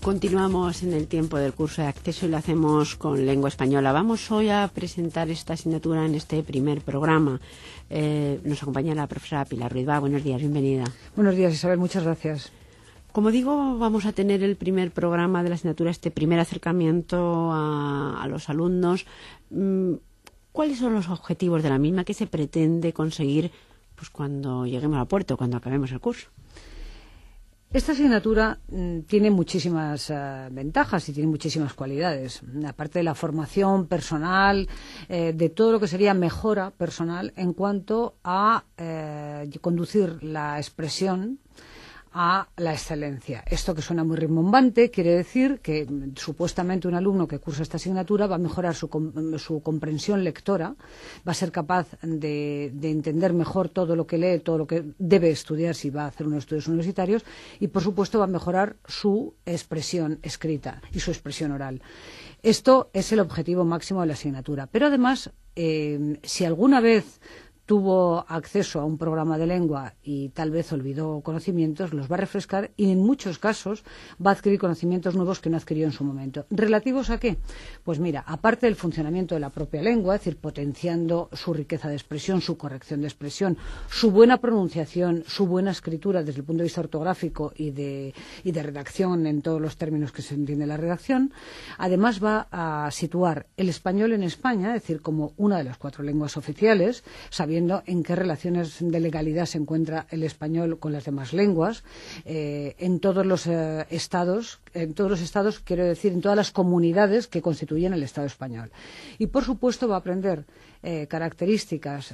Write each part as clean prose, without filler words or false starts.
Continuamos en el tiempo del curso de acceso y lo hacemos con lengua española. Vamos hoy a presentar esta asignatura en este primer programa. Nos acompaña la profesora Pilar Ruiz. Buenos días, bienvenida. Buenos días, Isabel, muchas gracias. Como digo, vamos a tener el primer programa de la asignatura, este primer acercamiento a los alumnos. ¿Cuáles son los objetivos de la misma? ¿Qué se pretende conseguir pues cuando lleguemos a puerto, cuando acabemos el curso? Esta asignatura tiene muchísimas ventajas y tiene muchísimas cualidades. Aparte de la formación personal, de todo lo que sería mejora personal en cuanto a conducir la expresión a la excelencia. Esto, que suena muy rimbombante, quiere decir que supuestamente un alumno que cursa esta asignatura va a mejorar su comprensión lectora, va a ser capaz de entender mejor todo lo que lee, todo lo que debe estudiar si va a hacer unos estudios universitarios, y por supuesto va a mejorar su expresión escrita y su expresión oral. Esto es el objetivo máximo de la asignatura. Pero además, si alguna vez tuvo acceso a un programa de lengua y tal vez olvidó conocimientos, los va a refrescar y en muchos casos va a adquirir conocimientos nuevos que no adquirió en su momento. ¿Relativos a qué? Pues mira, aparte del funcionamiento de la propia lengua, es decir, potenciando su riqueza de expresión, su corrección de expresión, su buena pronunciación, su buena escritura desde el punto de vista ortográfico y de redacción en todos los términos que se entiende la redacción, además va a situar el español en España, es decir, como una de las 4 lenguas oficiales, sabiendo en qué relaciones de legalidad se encuentra el español con las demás lenguas, en todos los estados, quiero decir, en todas las comunidades que constituyen el Estado español. Y, por supuesto, va a aprender características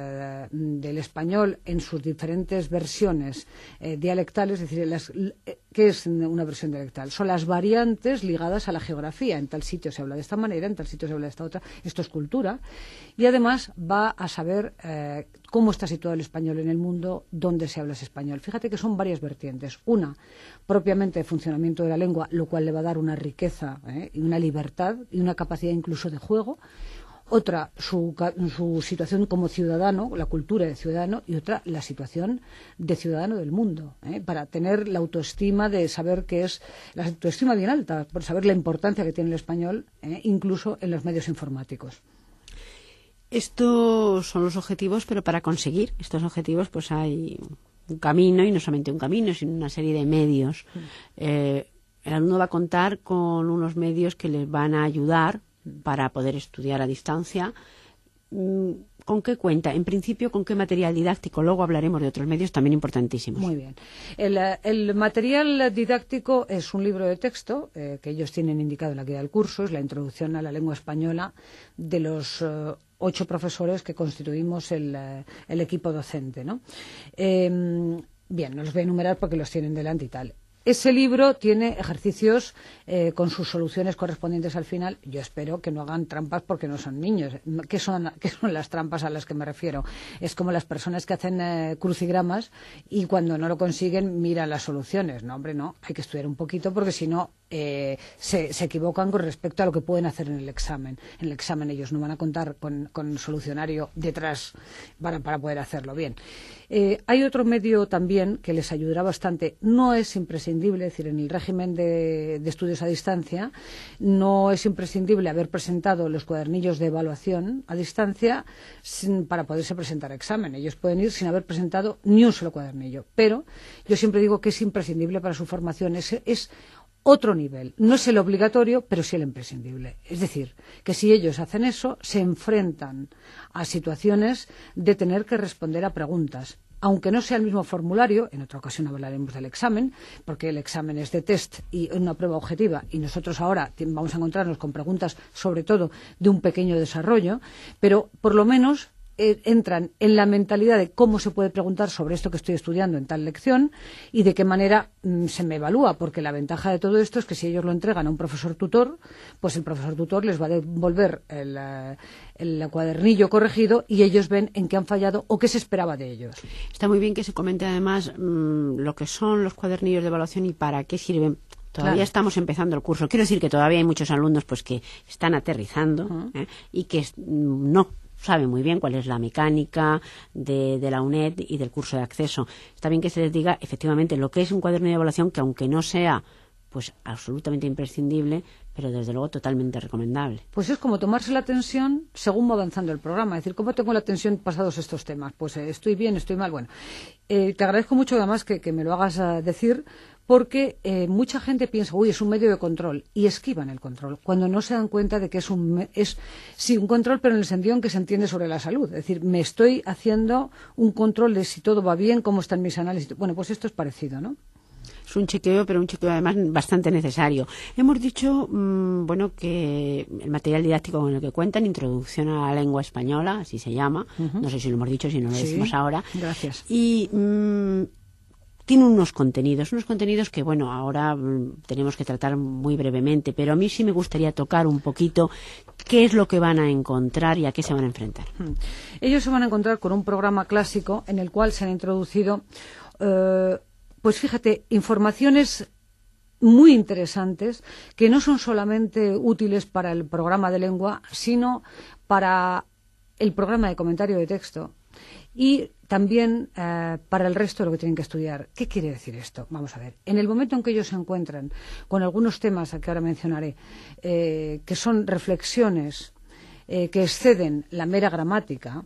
del español en sus diferentes versiones dialectales, es decir, ¿qué es una versión dialectal? Son las variantes ligadas a la geografía. En tal sitio se habla de esta manera, en tal sitio se habla de esta otra. Esto es cultura. Y además va a saber cómo está situado el español en el mundo, dónde se habla ese español. Fíjate que son varias vertientes. Una, propiamente de funcionamiento de la lengua, lo cual le va a dar una riqueza y una libertad y una capacidad incluso de juego. Otra, su situación como ciudadano, la cultura de ciudadano, y otra, la situación de ciudadano del mundo, para tener la autoestima de saber que es, la autoestima bien alta, por saber la importancia que tiene el español, incluso en los medios informáticos. Estos son los objetivos, pero para conseguir estos objetivos pues hay un camino, y no solamente un camino, sino una serie de medios. El alumno va a contar con unos medios que les van a ayudar para poder estudiar a distancia. ¿Con qué cuenta? En principio, ¿con qué material didáctico? Luego hablaremos de otros medios también importantísimos. Muy bien. El material didáctico es un libro de texto que ellos tienen indicado en la guía del curso, es la introducción a la lengua española de los 8 profesores que constituimos el equipo docente, ¿no? Bien, no los voy a enumerar porque los tienen delante y tal. Ese libro tiene ejercicios con sus soluciones correspondientes al final. Yo espero que no hagan trampas porque no son niños. ¿Qué son las trampas a las que me refiero? Es como las personas que hacen crucigramas y cuando no lo consiguen miran las soluciones. No, hombre, no. Hay que estudiar un poquito porque si no se equivocan con respecto a lo que pueden hacer en el examen. En el examen ellos no van a contar con solucionario detrás para poder hacerlo bien. Hay otro medio también que les ayudará bastante. No es imprescindible, es decir, en el régimen de estudios a distancia, no es imprescindible haber presentado los cuadernillos de evaluación a distancia para poderse presentar a examen. Ellos pueden ir sin haber presentado ni un solo cuadernillo. Pero yo siempre digo que es imprescindible para su formación. Es otro nivel. No es el obligatorio, pero sí el imprescindible. Es decir, que si ellos hacen eso, se enfrentan a situaciones de tener que responder a preguntas. Aunque no sea el mismo formulario, en otra ocasión hablaremos del examen, porque el examen es de test y una prueba objetiva, y nosotros ahora vamos a encontrarnos con preguntas, sobre todo, de un pequeño desarrollo, pero por lo menos entran en la mentalidad de cómo se puede preguntar sobre esto que estoy estudiando en tal lección y de qué manera se me evalúa, porque la ventaja de todo esto es que si ellos lo entregan a un profesor tutor, pues el profesor tutor les va a devolver el cuadernillo corregido y ellos ven en qué han fallado o qué se esperaba de ellos. Está muy bien que se comente además lo que son los cuadernillos de evaluación y para qué sirven. Todavía estamos empezando el curso. Quiero decir que todavía hay muchos alumnos pues que están aterrizando y que no saben muy bien cuál es la mecánica de la UNED y del curso de acceso. Está bien que se les diga efectivamente lo que es un cuaderno de evaluación, que aunque no sea pues absolutamente imprescindible, pero desde luego totalmente recomendable. Pues es como tomarse la tensión según va avanzando el programa. Es decir, ¿cómo tengo la tensión pasados estos temas? Pues estoy bien, estoy mal. Bueno, te agradezco mucho además que me lo hagas decir, porque mucha gente piensa, uy, es un medio de control, y esquivan el control, cuando no se dan cuenta de que es un control, pero en el sentido en que se entiende sobre la salud. Es decir, me estoy haciendo un control de si todo va bien, cómo están mis análisis. Bueno, pues esto es parecido, ¿no? Es un chequeo, pero un chequeo además bastante necesario. Hemos dicho, que el material didáctico con el que cuentan, Introducción a la Lengua Española, así se llama. No sé si lo hemos dicho, si no lo decimos ahora. Gracias. Y tiene unos contenidos que, ahora tenemos que tratar muy brevemente, pero a mí sí me gustaría tocar un poquito qué es lo que van a encontrar y a qué se van a enfrentar. Ellos se van a encontrar con un programa clásico en el cual se han introducido pues fíjate, informaciones muy interesantes que no son solamente útiles para el programa de lengua, sino para el programa de comentario de texto y también para el resto de lo que tienen que estudiar. ¿Qué quiere decir esto? Vamos a ver. En el momento en que ellos se encuentran con algunos temas que ahora mencionaré, que son reflexiones que exceden la mera gramática,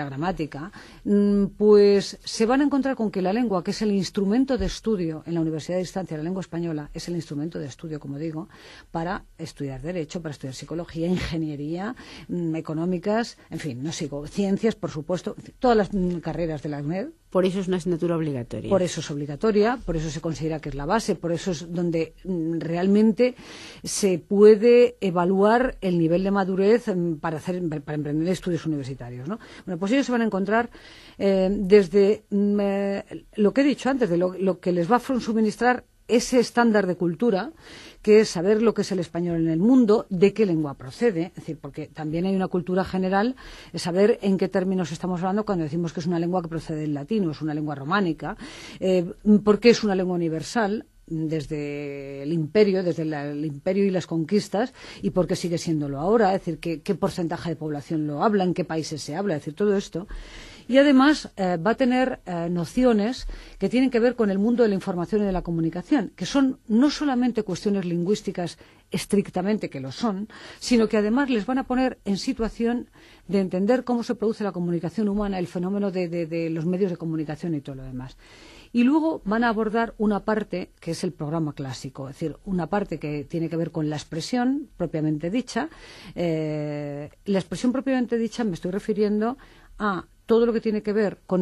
pues se van a encontrar con que la lengua, que es el instrumento de estudio en la Universidad de Distancia, la lengua española es el instrumento de estudio, como digo, para estudiar Derecho, para estudiar Psicología, Ingeniería, Económicas, en fin, no sigo, Ciencias, por supuesto, todas las carreras de la UNED. Por eso es una asignatura obligatoria. Por eso es obligatoria, por eso se considera que es la base, por eso es donde realmente se puede evaluar el nivel de madurez para emprender estudios universitarios, ¿no? Bueno, pues ellos se van a encontrar desde lo que he dicho antes, de lo que les va a suministrar ese estándar de cultura, que es saber lo que es el español en el mundo, de qué lengua procede, es decir, porque también hay una cultura general, es saber en qué términos estamos hablando cuando decimos que es una lengua que procede del latino, es una lengua románica, por qué es una lengua universal desde el imperio, el imperio y las conquistas, y por qué sigue siéndolo ahora, es decir, qué porcentaje de población lo habla, en qué países se habla, es decir, todo esto. Y además va a tener nociones que tienen que ver con el mundo de la información y de la comunicación, que son no solamente cuestiones lingüísticas estrictamente, que lo son, sino que además les van a poner en situación de entender cómo se produce la comunicación humana, el fenómeno de los medios de comunicación y todo lo demás. Y luego van a abordar una parte que es el programa clásico, es decir, una parte que tiene que ver con la expresión propiamente dicha. La expresión propiamente dicha me estoy refiriendo a todo lo que tiene que ver con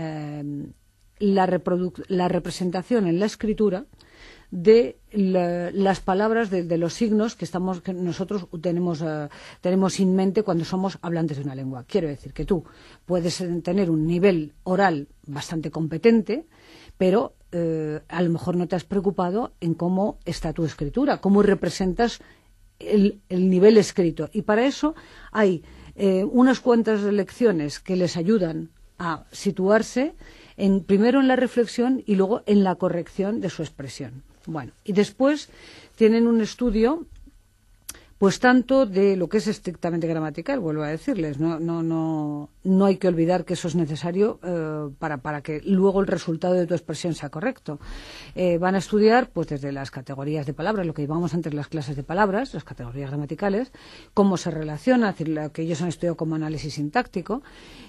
la representación en la escritura de las palabras, de los signos que nosotros tenemos en mente cuando somos hablantes de una lengua. Quiero decir que tú puedes tener un nivel oral bastante competente, pero a lo mejor no te has preocupado en cómo está tu escritura, cómo representas el nivel escrito. Y para eso hay unas cuantas lecciones que les ayudan a situarse primero en la reflexión y luego en la corrección de su expresión. Bueno, y después tienen un estudio, pues tanto de lo que es estrictamente gramatical, vuelvo a decirles, no hay que olvidar que eso es necesario para que luego el resultado de tu expresión sea correcto. Van a estudiar, pues desde las categorías de palabras, lo que llamamos antes las clases de palabras, las categorías gramaticales, cómo se relaciona, es decir, lo que ellos han estudiado como análisis sintáctico,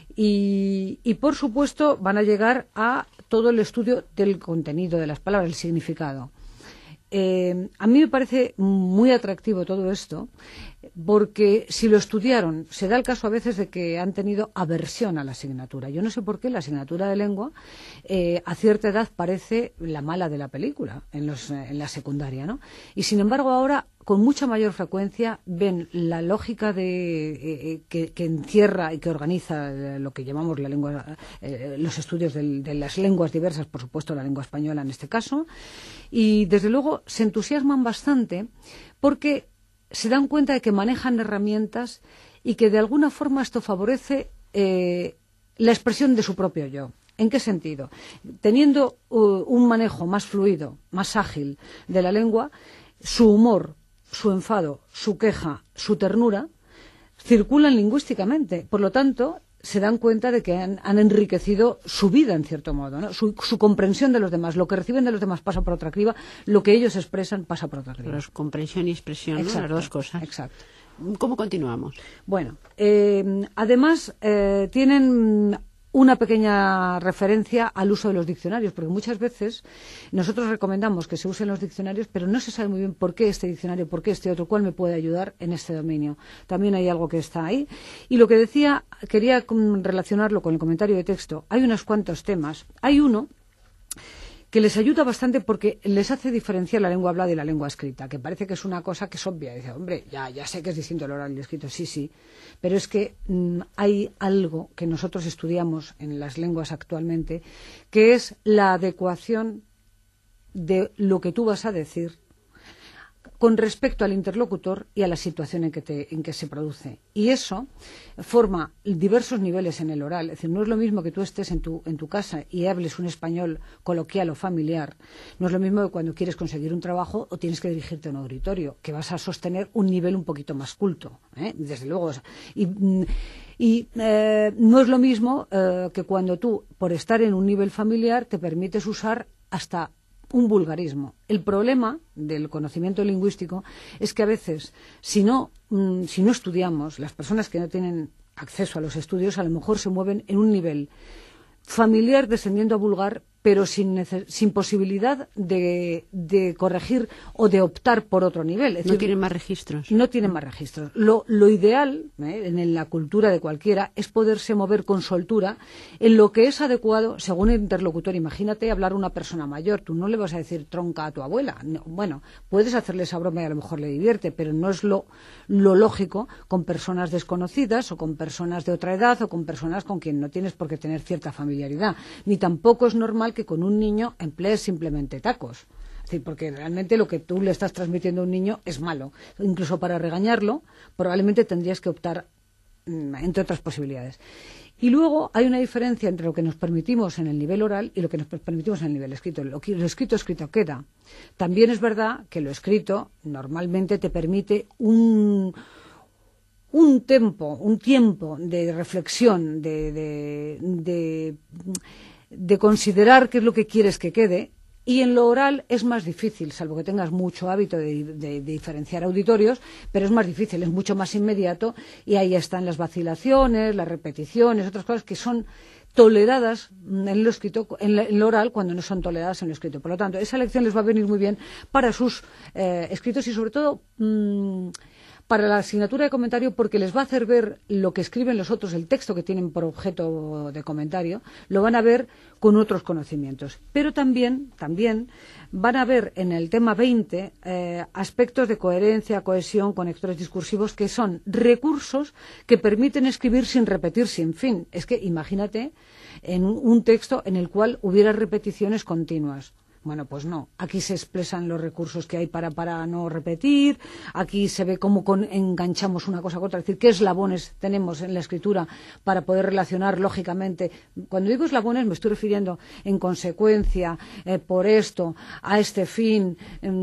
y por supuesto van a llegar a todo el estudio del contenido de las palabras, el significado. A mí me parece muy atractivo todo esto, porque si lo estudiaron, se da el caso a veces de que han tenido aversión a la asignatura. Yo no sé por qué la asignatura de lengua a cierta edad parece la mala de la película en la secundaria, ¿no? Y sin embargo ahora con mucha mayor frecuencia ven la lógica que encierra y que organiza lo que llamamos la lengua, los estudios de las lenguas diversas, por supuesto la lengua española en este caso, y desde luego se entusiasman bastante porque se dan cuenta de que manejan herramientas y que de alguna forma esto favorece la expresión de su propio yo. ¿En qué sentido? Teniendo un manejo más fluido, más ágil de la lengua, su humor, su enfado, su queja, su ternura circulan lingüísticamente. Por lo tanto, se dan cuenta de que han enriquecido su vida, en cierto modo, ¿no? Su comprensión de los demás. Lo que reciben de los demás pasa por otra criba, lo que ellos expresan pasa por otra criba. Pero es comprensión y expresión, ¿no? Las dos cosas. Exacto. ¿Cómo continuamos? Bueno, además tienen una pequeña referencia al uso de los diccionarios, porque muchas veces nosotros recomendamos que se usen los diccionarios, pero no se sabe muy bien por qué este diccionario, por qué este otro, cuál me puede ayudar en este dominio. También hay algo que está ahí. Y lo que decía, quería relacionarlo con el comentario de texto. Hay unos cuantos temas. Hay uno que les ayuda bastante porque les hace diferenciar la lengua hablada y la lengua escrita, que parece que es una cosa que es obvia. Dice, hombre, ya sé que es distinto el oral y el escrito, sí, pero es que hay algo que nosotros estudiamos en las lenguas actualmente, que es la adecuación de lo que tú vas a decir con respecto al interlocutor y a la situación en que se produce. Y eso forma diversos niveles en el oral. Es decir, no es lo mismo que tú estés en tu casa y hables un español coloquial o familiar. No es lo mismo que cuando quieres conseguir un trabajo o tienes que dirigirte a un auditorio, que vas a sostener un nivel un poquito más culto, desde luego. Y no es lo mismo que cuando tú, por estar en un nivel familiar, te permites usar hasta un vulgarismo. El problema del conocimiento lingüístico es que a veces, si no estudiamos, las personas que no tienen acceso a los estudios a lo mejor se mueven en un nivel familiar descendiendo a vulgar, pero sin posibilidad de corregir o de optar por otro nivel. Es decir, no tienen más registros. No tienen más registros. Lo ideal, en la cultura de cualquiera, es poderse mover con soltura en lo que es adecuado según el interlocutor. Imagínate hablar a una persona mayor. Tú no le vas a decir tronca a tu abuela. No, bueno, puedes hacerle esa broma y a lo mejor le divierte, pero no es lo lógico con personas desconocidas o con personas de otra edad o con personas con quien no tienes por qué tener cierta familiaridad. Ni tampoco es normal que con un niño emplees simplemente tacos. Es decir, porque realmente lo que tú le estás transmitiendo a un niño es malo. Incluso para regañarlo, probablemente tendrías que optar entre otras posibilidades. Y luego hay una diferencia entre lo que nos permitimos en el nivel oral y lo que nos permitimos en el nivel escrito. Lo escrito queda. También es verdad que lo escrito normalmente te permite un tiempo de reflexión, de considerar qué es lo que quieres que quede, y en lo oral es más difícil, salvo que tengas mucho hábito de diferenciar auditorios, pero es más difícil, es mucho más inmediato, y ahí están las vacilaciones, las repeticiones, otras cosas que son toleradas en lo escrito, en lo oral, cuando no son toleradas en lo escrito. Por lo tanto, esa lección les va a venir muy bien para sus escritos y sobre todo para la asignatura de comentario, porque les va a hacer ver lo que escriben los otros, el texto que tienen por objeto de comentario, lo van a ver con otros conocimientos. Pero también van a ver en el tema 20 aspectos de coherencia, cohesión, conectores discursivos, que son recursos que permiten escribir sin repetir sin fin. Es que imagínate en un texto en el cual hubiera repeticiones continuas. Bueno, pues no. Aquí se expresan los recursos que hay para no repetir. Aquí se ve cómo enganchamos una cosa con otra. Es decir, qué eslabones tenemos en la escritura para poder relacionar lógicamente. Cuando digo eslabones me estoy refiriendo en consecuencia, por esto, a este fin,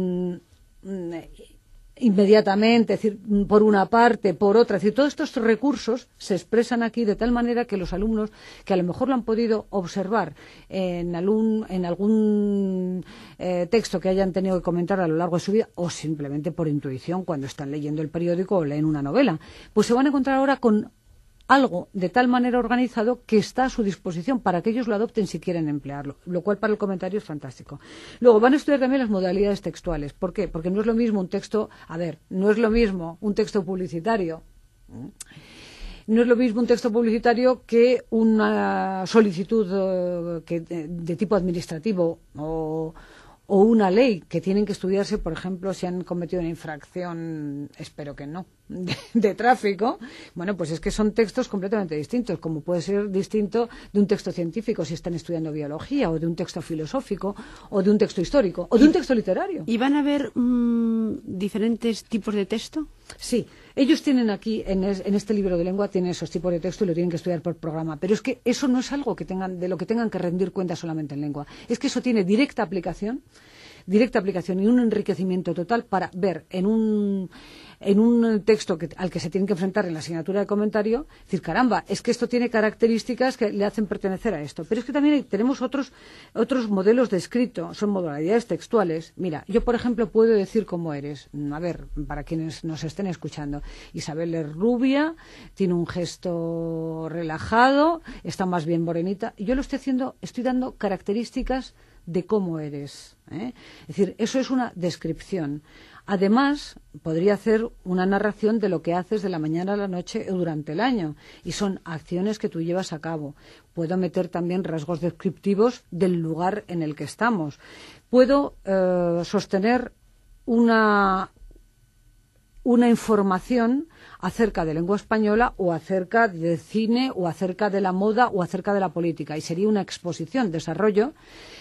inmediatamente, es decir, por una parte, por otra. Es decir, todos estos recursos se expresan aquí de tal manera que los alumnos, que a lo mejor lo han podido observar en algún texto que hayan tenido que comentar a lo largo de su vida, o simplemente por intuición cuando están leyendo el periódico o leen una novela, pues se van a encontrar ahora con algo de tal manera organizado que está a su disposición para que ellos lo adopten si quieren emplearlo, lo cual para el comentario es fantástico. Luego van a estudiar también las modalidades textuales. ¿Por qué? Porque no es lo mismo un texto, no es lo mismo un texto publicitario. No es lo mismo un texto publicitario que una solicitud de tipo administrativo o una ley, que tienen que estudiarse, por ejemplo, si han cometido una infracción, espero que no, de tráfico. Bueno, pues es que son textos completamente distintos, como puede ser distinto de un texto científico si están estudiando biología, o de un texto filosófico, o de un texto histórico, o de un texto literario. ¿Y van a haber diferentes tipos de texto? Sí. Ellos tienen aquí, en este libro de lengua, tienen esos tipos de texto y lo tienen que estudiar por programa. Pero es que eso no es algo de lo que tengan que rendir cuenta solamente en lengua. Es que eso tiene directa aplicación directa aplicación y un enriquecimiento total para ver en un texto al que se tienen que enfrentar en la asignatura de comentario, decir, caramba, es que esto tiene características que le hacen pertenecer a esto. Pero es que también tenemos otros modelos de escrito, son modalidades textuales. Mira, yo, por ejemplo, puedo decir cómo eres. A ver, para quienes nos estén escuchando, Isabel es rubia, tiene un gesto relajado, está más bien morenita. Yo lo estoy dando características de cómo eres, ¿eh? Es decir, eso es una descripción. Además, podría hacer una narración de lo que haces de la mañana a la noche o durante el año, y son acciones que tú llevas a cabo. Puedo meter también rasgos descriptivos del lugar en el que estamos. Puedo sostener una información acerca de lengua española o acerca de cine o acerca de la moda o acerca de la política, y sería una exposición, desarrollo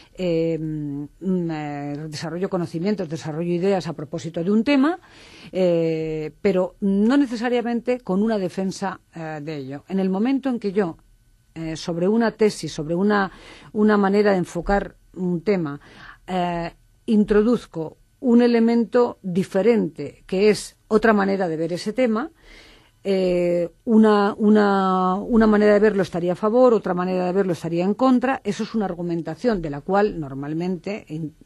conocimientos, desarrollo ideas a propósito de un tema, pero no necesariamente con una defensa de ello. En el momento en que yo, sobre una tesis, sobre una manera de enfocar un tema, introduzco un elemento diferente, que es otra manera de ver ese tema, una manera de verlo estaría a favor, otra manera de verlo estaría en contra. Eso es una argumentación de la cual normalmente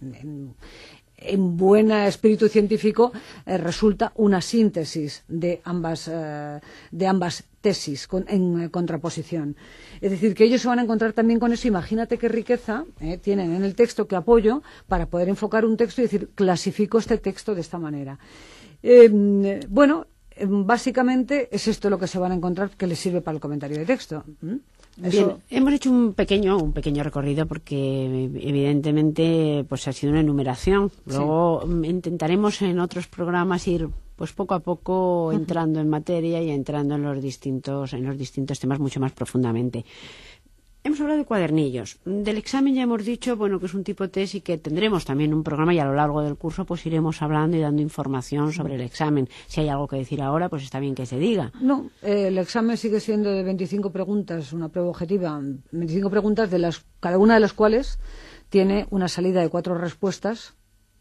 en buen espíritu científico resulta una síntesis de ambas tesis en contraposición. Es decir, que ellos se van a encontrar también con eso. Imagínate qué riqueza tienen en el texto que apoyo para poder enfocar un texto y decir, clasifico este texto de esta manera. Básicamente es esto lo que se van a encontrar que les sirve para el comentario de texto. Bien, hemos hecho un pequeño recorrido porque evidentemente pues ha sido una enumeración. Luego intentaremos en otros programas ir pues poco a poco entrando en materia y entrando en los distintos temas mucho más profundamente. Hemos hablado de cuadernillos. Del examen ya hemos dicho, que es un tipo test y que tendremos también un programa y a lo largo del curso pues iremos hablando y dando información sobre el examen. Si hay algo que decir ahora, pues está bien que se diga. No, el examen sigue siendo de 25 preguntas, una prueba objetiva, 25 preguntas cada una de las cuales tiene una salida de 4 respuestas.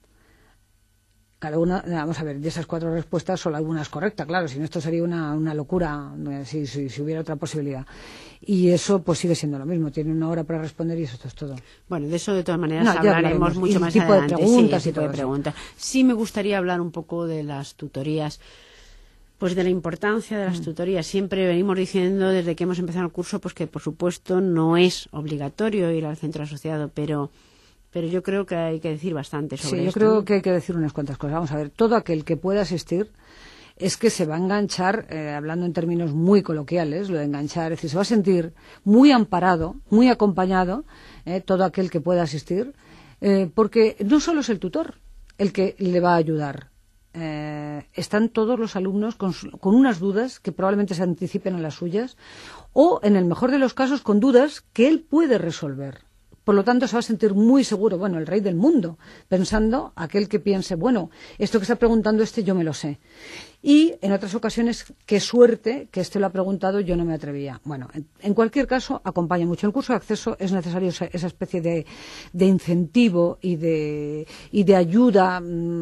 Cada una, vamos a ver, de esas 4 respuestas solo alguna es correcta, claro, si no esto sería una locura si hubiera otra posibilidad. Y eso pues sigue siendo lo mismo, tiene 1 hora para responder y eso es todo. Bueno, de eso de todas maneras hablaremos mucho más adelante. Tipo de preguntas. Sí me gustaría hablar un poco de las tutorías, pues de la importancia de las tutorías. Siempre venimos diciendo desde que hemos empezado el curso pues que por supuesto no es obligatorio ir al centro asociado, pero yo creo que hay que decir bastante sobre esto. Sí, yo creo que hay que decir unas cuantas cosas. Vamos a ver, todo aquel que pueda asistir es que se va a enganchar, hablando en términos muy coloquiales, lo de enganchar, es decir, se va a sentir muy amparado, muy acompañado, todo aquel que pueda asistir, porque no solo es el tutor el que le va a ayudar. Están todos los alumnos con unas dudas que probablemente se anticipen a las suyas o, en el mejor de los casos, con dudas que él puede resolver. Por lo tanto, se va a sentir muy seguro, el rey del mundo, pensando aquel que piense, esto que está preguntando yo me lo sé. Y en otras ocasiones, qué suerte que lo ha preguntado, yo no me atrevía. En cualquier caso, acompaña mucho. En el curso de acceso es necesario esa especie de incentivo y de ayuda,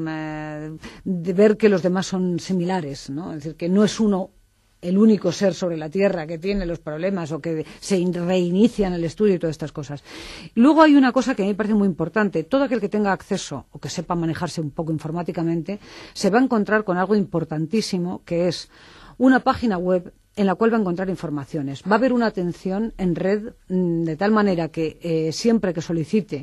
de ver que los demás son similares, ¿no? Es decir, que no es uno el único ser sobre la Tierra que tiene los problemas o que se reinicia en el estudio y todas estas cosas. Luego hay una cosa que a mí me parece muy importante. Todo aquel que tenga acceso o que sepa manejarse un poco informáticamente se va a encontrar con algo importantísimo, que es una página web en la cual va a encontrar informaciones. Va a haber una atención en red de tal manera que siempre que solicite,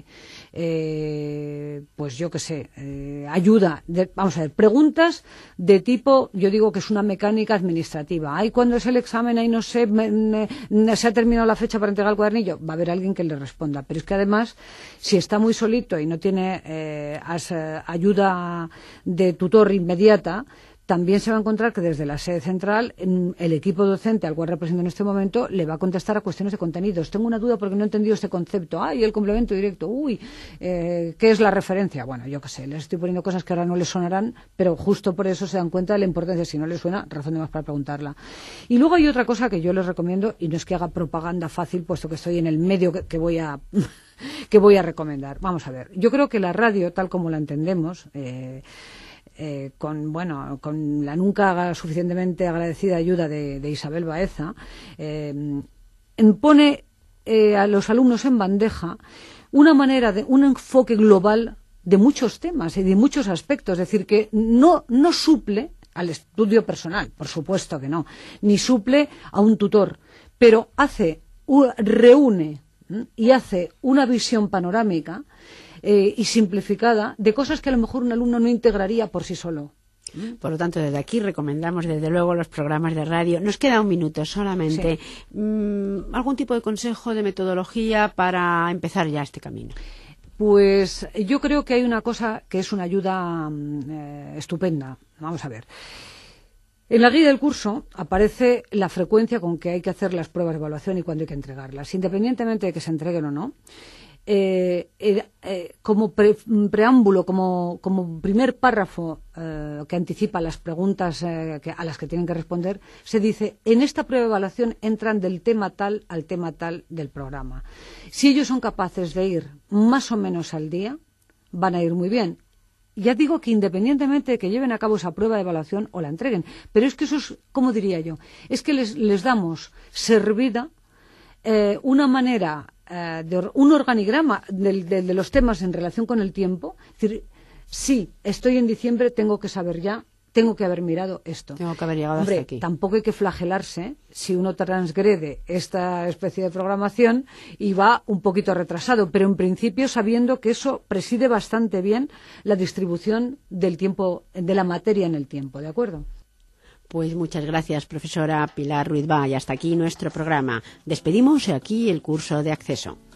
ayuda, preguntas de tipo, yo digo que es una mecánica administrativa. ¿Cuándo es el examen? No sé, se ha terminado la fecha para entregar el cuadernillo. Va a haber alguien que le responda. Pero es que además, si está muy solito y no tiene ayuda de tutor inmediata, también se va a encontrar que desde la sede central el equipo docente al cual represento en este momento le va a contestar a cuestiones de contenidos. Tengo una duda porque no he entendido este concepto. Y el complemento directo. ¿Qué es la referencia? Bueno, yo qué sé, les estoy poniendo cosas que ahora no les sonarán, pero justo por eso se dan cuenta de la importancia. Si no les suena, razón de más para preguntarla. Y luego hay otra cosa que yo les recomiendo, y no es que haga propaganda fácil, puesto que estoy en el medio que voy a que voy a recomendar. Vamos a ver. Yo creo que la radio, tal como la entendemos, con la nunca suficientemente agradecida ayuda de Isabel Baeza, pone a los alumnos en bandeja una manera de un enfoque global de muchos temas y de muchos aspectos. Es decir, que no suple al estudio personal, por supuesto que no, ni suple a un tutor, pero reúne y hace una visión panorámica y simplificada de cosas que a lo mejor un alumno no integraría por sí solo. Por lo tanto, desde aquí recomendamos desde luego los programas de radio. Nos queda un minuto solamente. Sí. ¿Algún tipo de consejo, de metodología para empezar ya este camino? Pues yo creo que hay una cosa que es una ayuda estupenda. Vamos a ver. En la guía del curso aparece la frecuencia con que hay que hacer las pruebas de evaluación y cuándo hay que entregarlas, independientemente de que se entreguen o no. Como preámbulo, como primer párrafo que anticipa las preguntas a las que tienen que responder, se dice: en esta prueba de evaluación entran del tema tal al tema tal del programa. Si ellos son capaces de ir más o menos al día, van a ir muy bien. Ya digo que independientemente de que lleven a cabo esa prueba de evaluación o la entreguen, pero es que eso es, ¿cómo diría yo? Es que les damos servida una manera, un organigrama de los temas en relación con el tiempo. Es decir, sí, estoy en diciembre, tengo que saber ya, tengo que haber mirado esto. Tengo que haber llegado hasta aquí. Tampoco hay que flagelarse si uno transgrede esta especie de programación y va un poquito retrasado, pero en principio sabiendo que eso preside bastante bien la distribución del tiempo, de la materia en el tiempo, ¿de acuerdo? Pues muchas gracias, profesora Pilar Ruiz Bá, y hasta aquí nuestro programa. Despedimos aquí el curso de acceso.